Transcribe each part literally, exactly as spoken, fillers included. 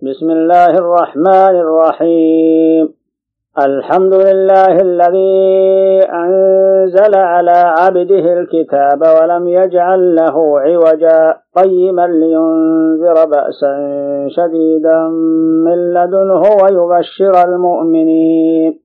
بسم الله الرحمن الرحيم. الحمد لله الذي أنزل على عبده الكتاب ولم يجعل له عوجا قيما لينذر بأسا شديدا من لدنه ويبشر المؤمنين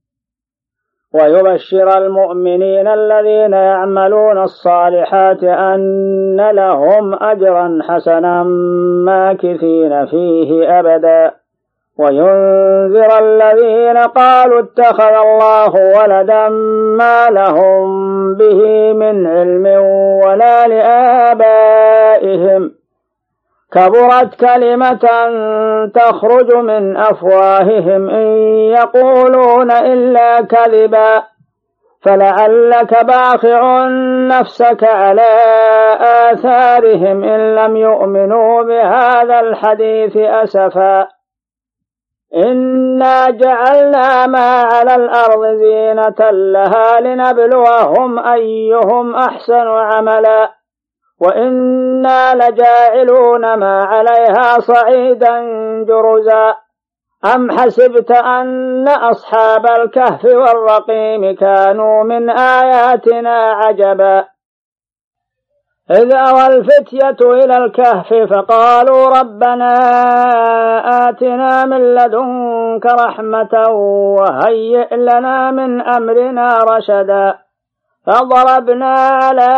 ويبشر المؤمنين الذين يعملون الصالحات أن لهم أجرا حسنا ماكثين فيه أبدا وينذر الذين قالوا اتخذ الله ولدا ما لهم به من علم ولا لآبائهم كبرت كلمة تخرج من أفواههم إن يقولون إلا كذبا فلعلك باخع نفسك على آثارهم إن لم يؤمنوا بهذا الحديث أسفا إنا جعلنا ما على الأرض زينة لها لنبلوهم أيهم أحسن عملا وإنا لجاعلون ما عليها صعيدا جرزا أم حسبت أن أصحاب الكهف والرقيم كانوا من آياتنا عجبا إذ أوى الفتية إلى الكهف فقالوا ربنا آتنا من لدنك رحمة وهيئ لنا من أمرنا رشدا فضربنا على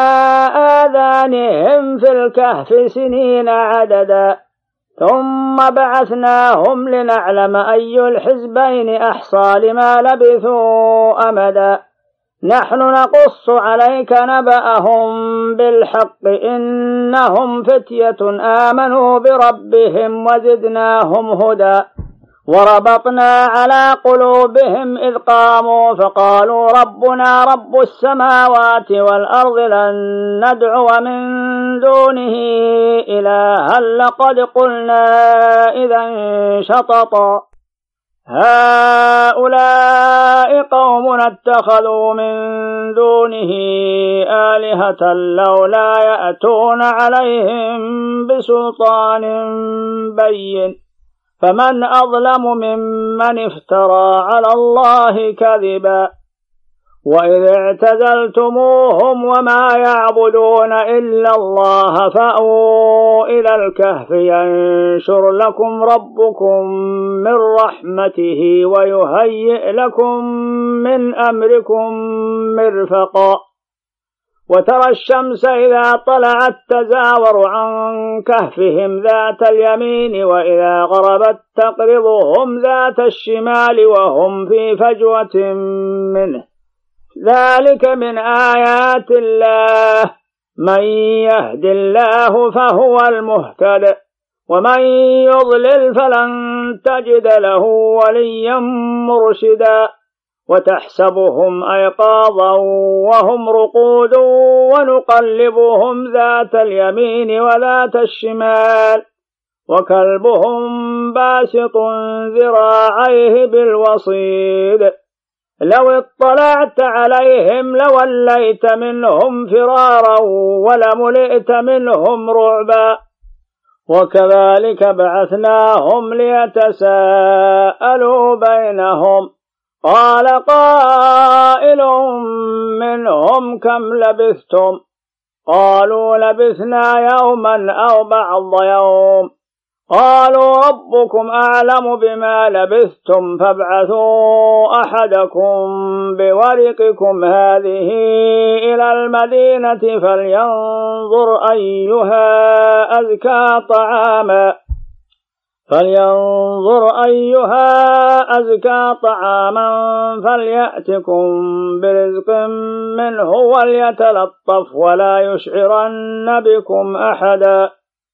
آذانهم في الكهف سنين عددا ثم بعثناهم لنعلم أي الحزبين أحصى لما لبثوا أمدا نحن نقص عليك نبأهم بالحق إنهم فتية آمنوا بربهم وزدناهم هدى وربطنا على قلوبهم إذ قاموا فقالوا ربنا رب السماوات والأرض لن ندعو من دونه إلها لقد قلنا إذا شططا هؤلاء قوم اتخذوا من دونه آلهة لولا يأتون عليهم بسلطان بين فمن أظلم ممن افترى على الله كذبا وإذ اعتزلتموهم وما يعبدون إلا الله فأووا إلى الكهف ينشر لكم ربكم من رحمته ويهيئ لكم من أمركم مرفقا وترى الشمس إذا طلعت تزاور عن كهفهم ذات اليمين وإذا غربت تقرضهم ذات الشمال وهم في فجوة منه ذلك من آيات الله من يهد الله فهو المهتد ومن يضلل فلن تجد له وليا مرشدا وتحسبهم أيقاظا وهم رقود ونقلبهم ذات اليمين وذات الشمال وكلبهم باسط ذراعيه بالوصيد لو اطلعت عليهم لوليت منهم فرارا ولملئت منهم رعبا وكذلك بعثناهم ليتساءلوا بينهم قال قائل منهم كم لبثتم قالوا لبثنا يوما أو بعض يوم قالوا ربكم أعلم بما لبثتم فابعثوا أحدكم بورقكم هذه إلى المدينة فلينظر أيها أزكى طعاما فلينظر أيها أزكى طعاما فليأتكم برزق منه وليتلطف ولا يشعرن بكم أحدا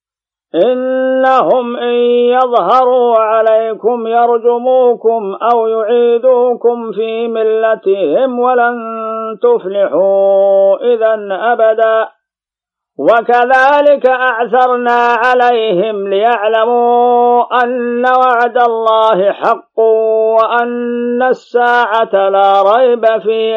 إنهم إن يظهروا عليكم يرجموكم أو يعيدوكم في ملتهم ولن تفلحوا إذا أبدا وكذلك أعثرنا عليهم ليعلموا أن وعد الله حق وأن الساعة لا ريب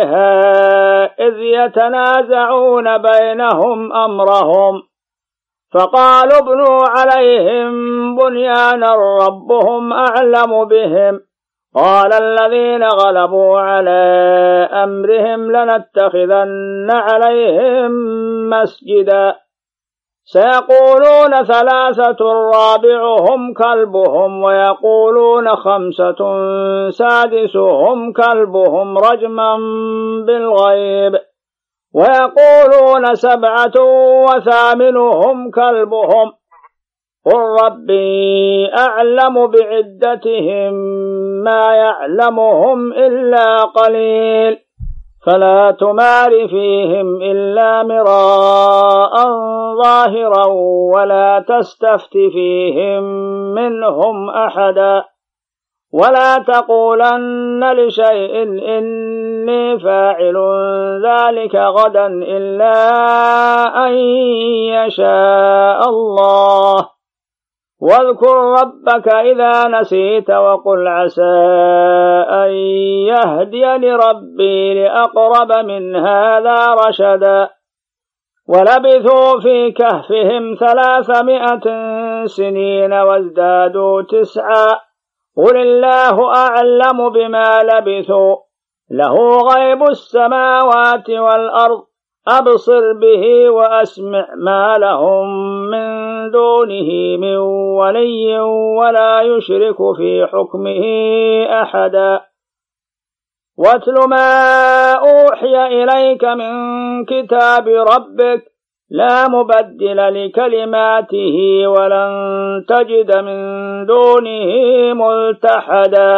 فيها إذ يتنازعون بينهم أمرهم فقالوا ابنوا عليهم بنيانا ربهم أعلم بهم قال الذين غلبوا على أمرهم لنتخذن عليهم مسجدا سيقولون ثلاثة رابعهم كلبهم ويقولون خمسة سادسهم كلبهم رجما بالغيب ويقولون سبعة وثامنهم كلبهم قل ربي أعلم بعدتهم ما يعلمهم إلا قليل فلا تمار فيهم إلا مراء ظاهرا ولا تستفت فيهم منهم أحدا ولا تقولن لشيء إني فاعل ذلك غدا إلا أن يشاء الله واذكر ربك إذا نسيت وقل عسى أن يهديني ربي لأقرب من هذا رشدا ولبثوا في كهفهم ثلاثمائة سنين وازدادوا تسعا قل الله أعلم بما لبثوا له غيب السماوات والأرض أبصر به وأسمع ما لهم من دونه من ولي ولا يشرك في حكمه أحدا واتل ما أوحي إليك من كتاب ربك لا مبدل لكلماته ولن تجد من دونه ملتحدا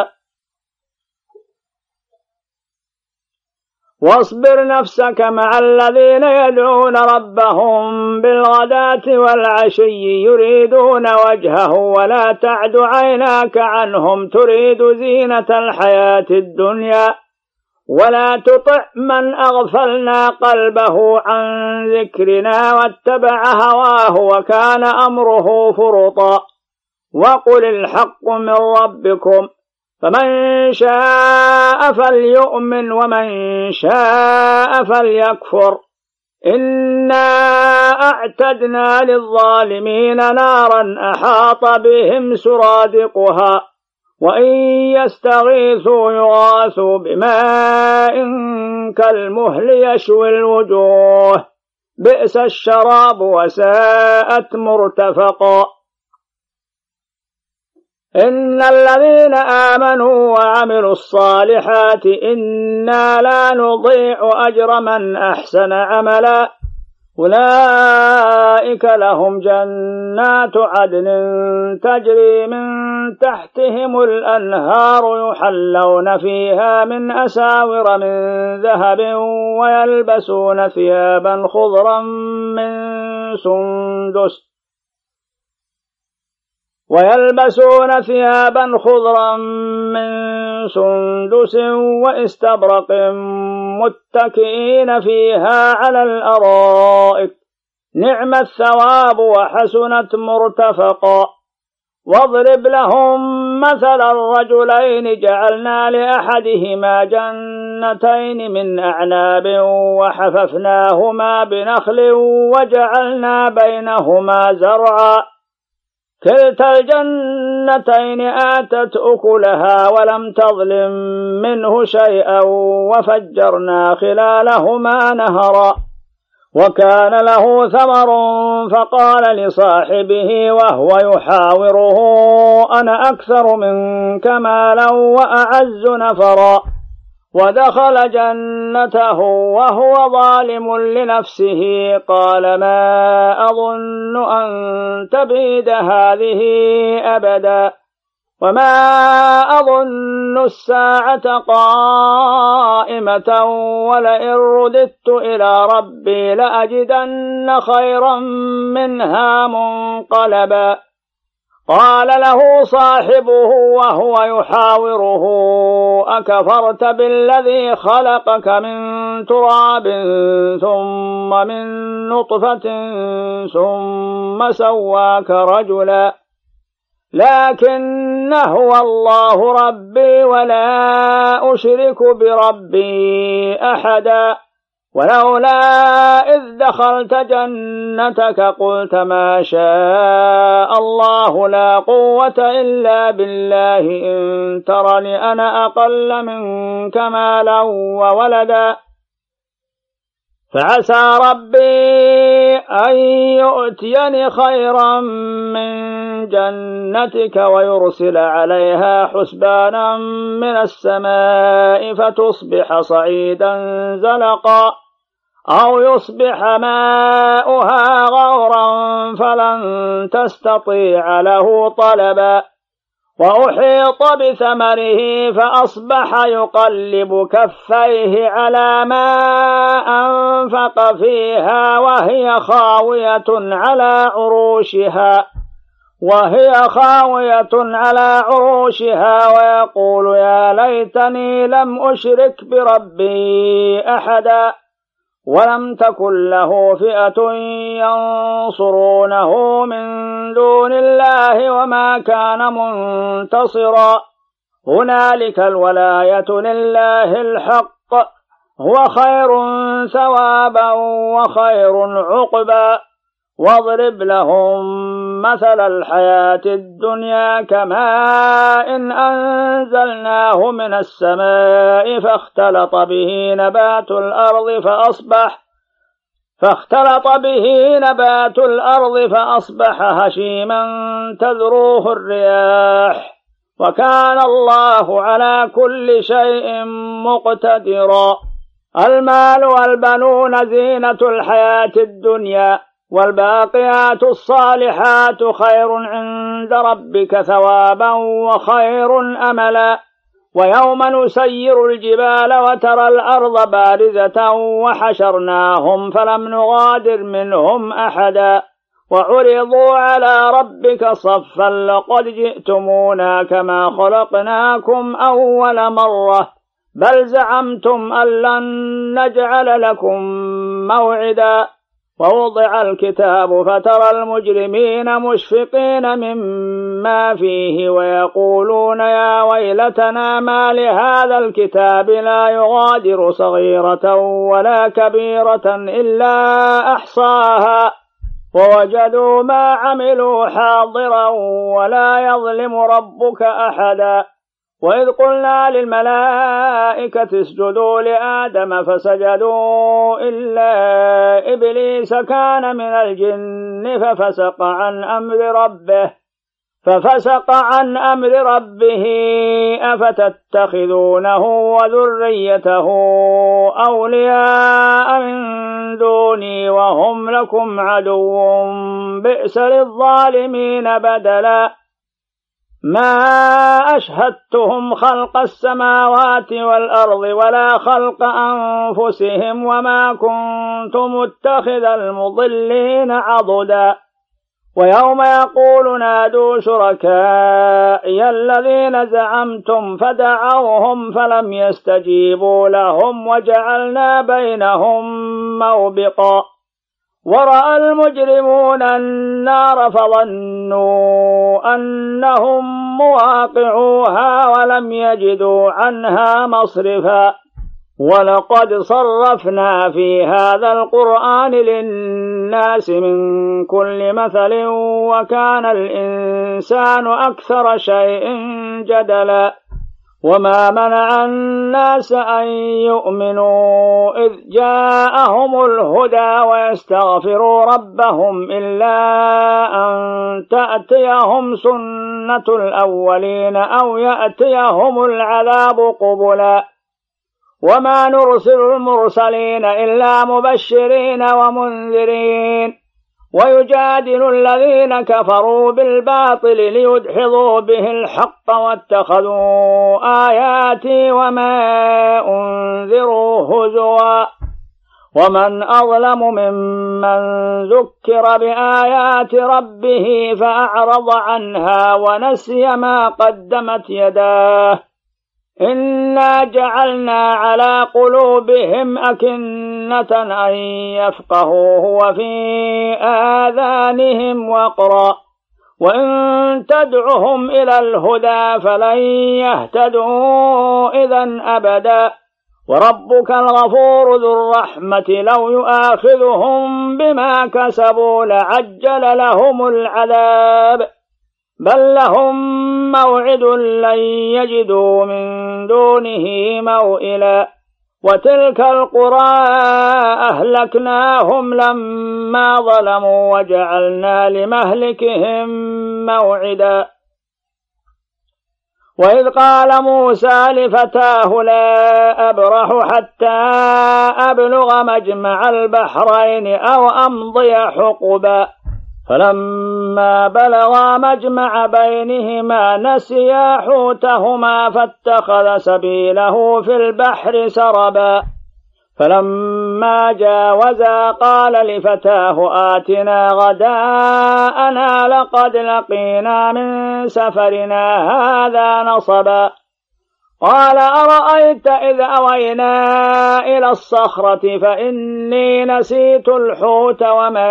واصبر نفسك مع الذين يدعون ربهم بالغداة والعشي يريدون وجهه ولا تعد عيناك عنهم تريد زينة الحياة الدنيا ولا تطع من أغفلنا قلبه عن ذكرنا واتبع هواه وكان أمره فرطا وقل الحق من ربكم فمن شاء فليؤمن ومن شاء فليكفر إنا أعتدنا للظالمين نارا أحاط بهم سرادقها وإن يستغيثوا يغاثوا بماء كالمهل يشوي الوجوه بئس الشراب وساءت مرتفقا إن الذين آمنوا وعملوا الصالحات إنا لا نضيع أجر من أحسن عملا أولئك لهم جنات عدن تجري من تحتهم الأنهار يحلون فيها من أساور من ذهب ويلبسون ثيابا خضرا من سندس ويلبسون ثيابا خضرا من سندس واستبرق متكئين فيها على الأرائك نعم الثواب وحسنت مرتفقا واضرب لهم مثل الرجلين جعلنا لأحدهما جنتين من أعناب وحففناهما بنخل وجعلنا بينهما زرعا كلتا الجنتين آتت أكلها ولم تظلم منه شيئا وفجرنا خلالهما نهرا وكان له ثمر فقال لصاحبه وهو يحاوره أنا أكثر منك مالا وأعز نفرا ودخل جنته وهو ظالم لنفسه قال ما أظن أن تبيد هذه أبدا وما أظن الساعة قائمة ولئن رددت إلى ربي لأجدن خيرا منها منقلبا قال له صاحبه وهو يحاوره أكفرت بالذي خلقك من تراب ثم من نطفة ثم سواك رجلا لكن هو الله ربي ولا أشرك بربي أحدا ولولا إذ دخلت جنتك قلت ما شاء الله لا قوة إلا بالله إن ترني أنا أقل منك مالا وولدا فعسى ربي أن يؤتيني خيرا من جنتك ويرسل عليها حسبانا من السماء فتصبح صعيدا زلقا أو يصبح ماؤها غورا فلن تستطيع له طلبا وأحيط بثمره فأصبح يقلب كفيه على ما أنفق فيها وهي خاوية على عروشها وهي خاوية على عروشها ويقول يا ليتني لم أشرك بربي أحدا ولم تكن له فئة ينصرونه من دون الله وما كان منتصرا هنالك الولاية لله الحق هو خير ثوابا وخير عقبا واضرب لهم مثل الحياة الدنيا كماء إن أنزلناه من السماء فاختلط به نبات الأرض فأصبح فاختلط به نبات الأرض فأصبح هشيما تذروه الرياح وكان الله على كل شيء مقتدرا المال والبنون زينة الحياة الدنيا والباقيات الصالحات خير عند ربك ثوابا وخير أملا ويوم نسير الجبال وترى الأرض بارزة وحشرناهم فلم نغادر منهم أحدا وعرضوا على ربك صفا لقد جئتمونا كما خلقناكم أول مرة بل زعمتم أن لن نجعل لكم موعدا ووضع الكتاب فترى المجرمين مشفقين مما فيه ويقولون يا ويلتنا ما لهذا الكتاب لا يغادر صغيرة ولا كبيرة إلا أحصاها ووجدوا ما عملوا حاضرا ولا يظلم ربك أحدا وإذ قلنا للملائكة اسجدوا لآدم فسجدوا إلا إبليس كان من الجن ففسق عن أمر ربه ففسق عن أمر ربه أفتتخذونه وذريته أولياء من دوني وهم لكم عدو بئس للظالمين بدلا ما أشهدتهم خلق السماوات والأرض ولا خلق أنفسهم وما كنت متخذ المضلين عضدا ويوم يقول نادوا شركائي الذين زعمتم فدعوهم فلم يستجيبوا لهم وجعلنا بينهم موبقا ورأى المجرمون النار فظنوا أنهم مواقعوها ولم يجدوا عنها مصرفا ولقد صرفنا في هذا القرآن للناس من كل مثل وكان الإنسان أكثر شيء جدلا وما منع الناس أن يؤمنوا إذ جاءهم الهدى ويستغفروا ربهم إلا أن تأتيهم سنة الأولين أو يأتيهم العذاب قبلا وما نرسل المرسلين إلا مبشرين ومنذرين ويجادل الذين كفروا بالباطل ليدحضوا به الحق واتخذوا آياتي وما أنذروا هزوا ومن أظلم ممن ذكر بآيات ربه فأعرض عنها ونسي ما قدمت يداه إنا جعلنا على قلوبهم أكنة أن يفقهوه وفي آذانهم وقرا وإن تدعهم إلى الهدى فلن يهتدوا إذا أبدا وربك الغفور ذو الرحمة لو يؤاخذهم بما كسبوا لعجل لهم العذاب بل لهم موعد لن يجدوا من دونه موئلا وتلك القرى أهلكناهم لما ظلموا وجعلنا لمهلكهم موعدا وإذ قال موسى لفتاه لا أبرح حتى أبلغ مجمع البحرين أو أمضي حقبا فلما بلغا مجمع بينهما نسيا حوتهما فاتخذ سبيله في البحر سربا فلما جاوزا قال لفتاه آتنا غداءنا لقد لقينا من سفرنا هذا نصبا قال أرأيت إذ أوينا إلى الصخرة فإني نسيت الحوت وما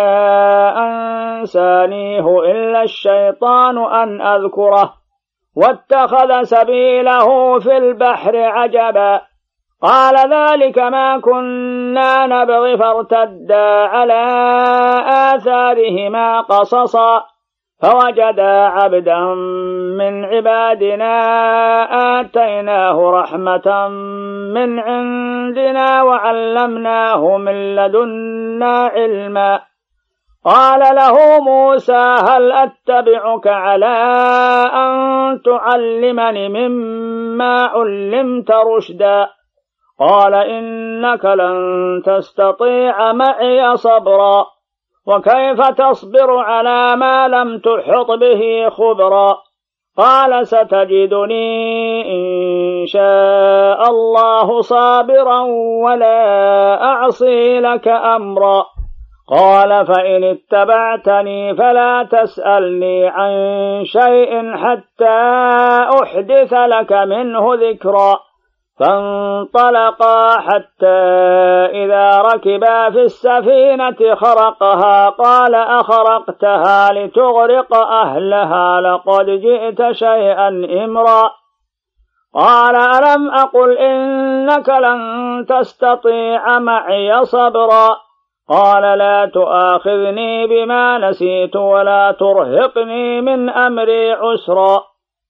أنسانيه إلا الشيطان أن أذكره واتخذ سبيله في البحر عجبا قال ذلك ما كنا نبغي فارتدا على آثارهما قصصا فوجدا عبدا من عبادنا آتيناه رحمة من عندنا وعلمناه من لدنا علما قال له موسى هل أتبعك على أن تعلمني مما علمت رشدا قال إنك لن تستطيع معي صبرا وكيف تصبر على ما لم تحط به خبرا قال ستجدني إن شاء الله صابرا ولا أعصي لك أمرا قال فإن اتبعتني فلا تسألني عن شيء حتى أحدث لك منه ذكرا فانطلقا حتى إذا ركبا في السفينة خرقها قال أخرقتها لتغرق أهلها لقد جئت شيئا إمرا قال ألم أقل إنك لن تستطيع معي صبرا قال لا تؤاخذني بما نسيت ولا ترهقني من أمري عسرا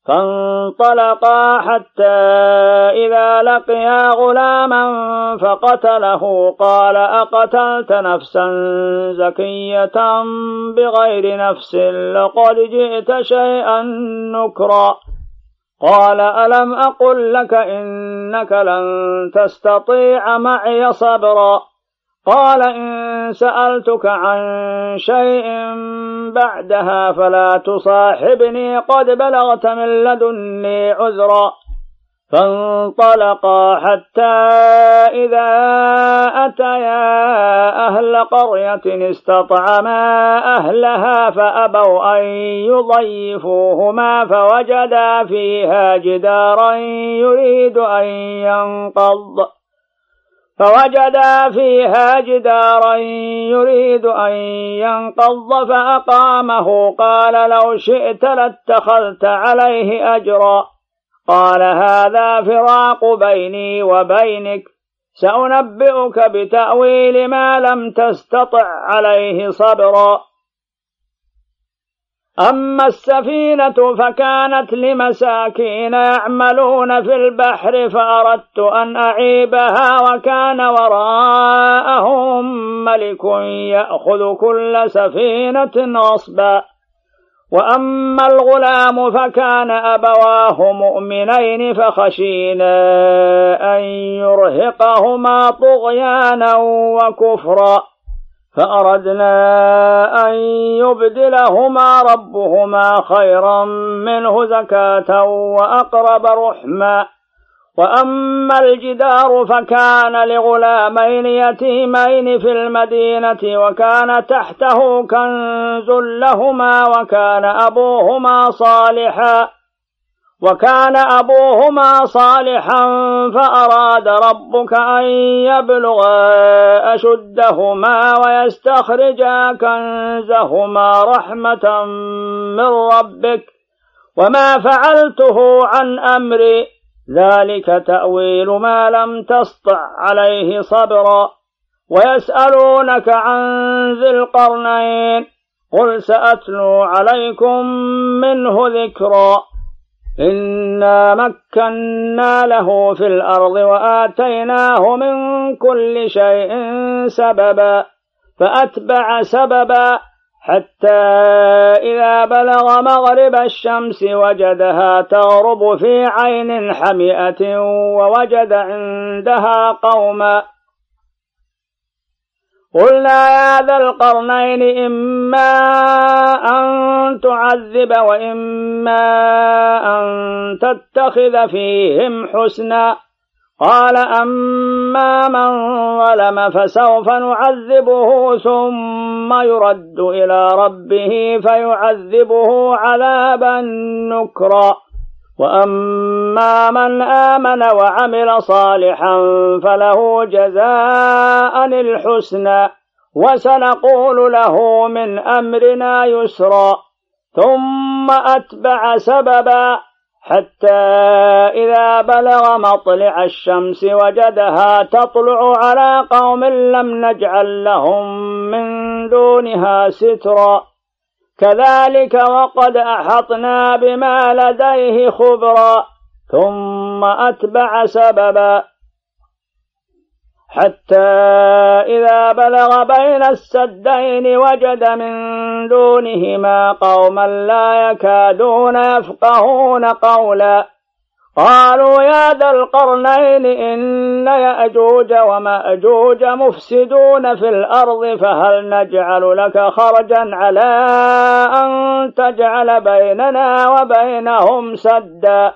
فانطلقا حتى إذا لقيا غلاما فقتله قال أقتلت نفسا زكية بغير نفس لقد جئت شيئا نكرا قال ألم أقل لك إنك لن تستطيع معي صبرا قال إن سألتك عن شيء بعدها فلا تصاحبني قد بلغت من لدني عذرا فانطلقا حتى إذا أتيا أهل قرية استطعما أهلها فأبوا أن يضيفوهما فوجدا فيها جدارا يريد أن ينقض فوجدا فيها جدارا يريد أن ينقض فأقامه قال لو شئت لاتخذت عليه أجرا قال هذا فراق بيني وبينك سأنبئك بتأويل ما لم تستطع عليه صبرا أما السفينة فكانت لمساكين يعملون في البحر فأردت أن أعيبها وكان وراءهم ملك يأخذ كل سفينة غصبا وأما الغلام فكان أبواه مؤمنين فخشينا أن يرهقهما طغيانا وكفرا فأردنا أن يبدلهما ربهما خيرا منه زكاة وأقرب رحما وأما الجدار فكان لغلامين يتيمين في المدينة وكان تحته كنز لهما وكان أبوهما صالحا وكان أبوهما صالحا فأراد ربك أن يبلغا أشدهما ويستخرجا كنزهما رحمة من ربك وما فعلته عن أمري ذلك تأويل ما لم تسطع عليه صبرا ويسألونك عن ذي القرنين قل سأتلو عليكم منه ذكرا إنا مكنا له في الأرض وآتيناه من كل شيء سببا فأتبع سببا حتى إذا بلغ مغرب الشمس وجدها تغرب في عين حمئة ووجد عندها قوما قلنا يا ذا القرنين إما أن تعذب وإما أن تتخذ فيهم حسنا قال أما من ظلم فسوف نعذبه ثم يرد إلى ربه فيعذبه عذابا نكرا وأما من آمن وعمل صالحا فله جزاء الحسنى وسنقول له من أمرنا يسرا ثم أتبع سببا حتى إذا بلغ مطلع الشمس وجدها تطلع على قوم لم نجعل لهم من دونها سترا كذلك وقد أحطنا بما لديه خبرا ثم أتبع سببا حتى إذا بلغ بين السدين وجد من دونهما قوما لا يكادون يفقهون قولا قالوا يا ذا القرنين إن يأجوج ومأجوج مفسدون في الأرض فهل نجعل لك خرجا على أن تجعل بيننا وبينهم سدا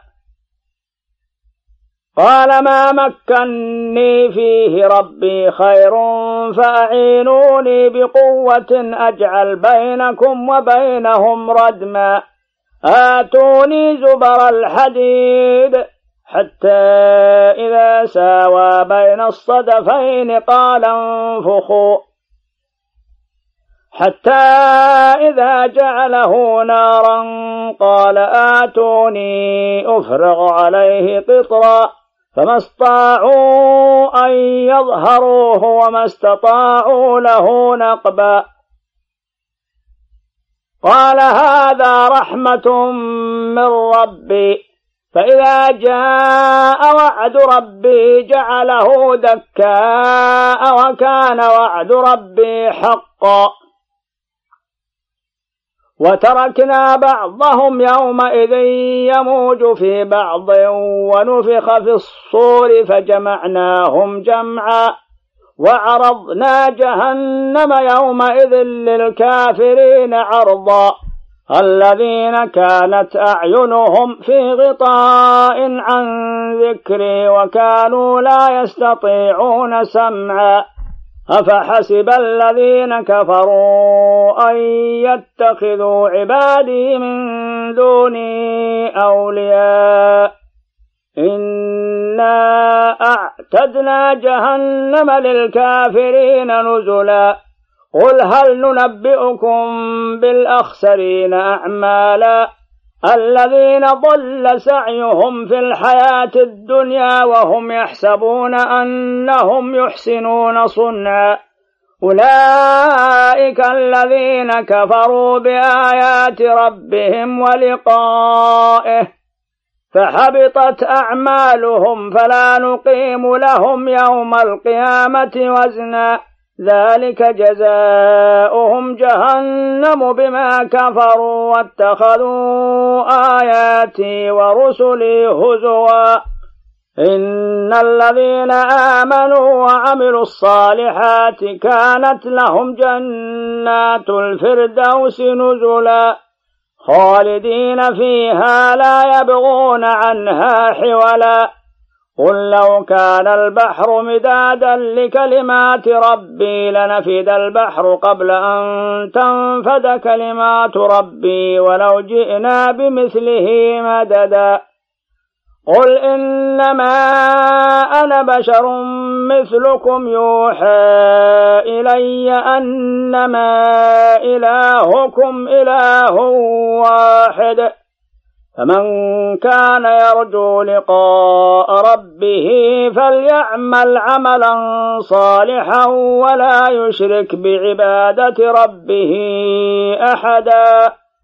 قال ما مكني فيه ربي خير فأعينوني بقوة أجعل بينكم وبينهم ردما آتوني زبر الحديد حتى إذا ساوى بين الصدفين قال انفخوا حتى إذا جعله نارا قال آتوني أفرغ عليه قطرا فما استطاعوا أن يظهروه وما استطاعوا له نقبا قال هذا رحمة من ربي فإذا جاء وعد ربي جعله دكاء وكان وعد ربي حقا وتركنا بعضهم يومئذ يموج في بعض ونفخ في الصور فجمعناهم جمعا وعرضنا جهنم يومئذ للكافرين عرضا الذين كانت أعينهم في غطاء عن ذكري وكانوا لا يستطيعون سمعا أفحسب الذين كفروا أن يتخذوا عبادي من دوني أولياء إنا أعتدنا جهنم للكافرين نزلا قل هل ننبئكم بالأخسرين أعمالا الذين ضل سعيهم في الحياة الدنيا وهم يحسبون أنهم يحسنون صنعا أولئك الذين كفروا بآيات ربهم ولقائه فحبطت أعمالهم فلا نقيم لهم يوم القيامة وزنا ذلك جزاؤهم جهنم بما كفروا واتخذوا آياتي ورسلي هزوا إن الذين آمنوا وعملوا الصالحات كانت لهم جنات الفردوس نزلا خالدين فيها لا يبغون عنها حولا قل لو كان البحر مدادا لكلمات ربي لنفد البحر قبل أن تنفد كلمات ربي ولو جئنا بمثله مددا قل إنما أنا بشر مثلكم يوحى إلي أنما إلهكم إله واحد فمن كان يرجو لقاء ربه فليعمل عملا صالحا ولا يشرك بعبادة ربه أحدا.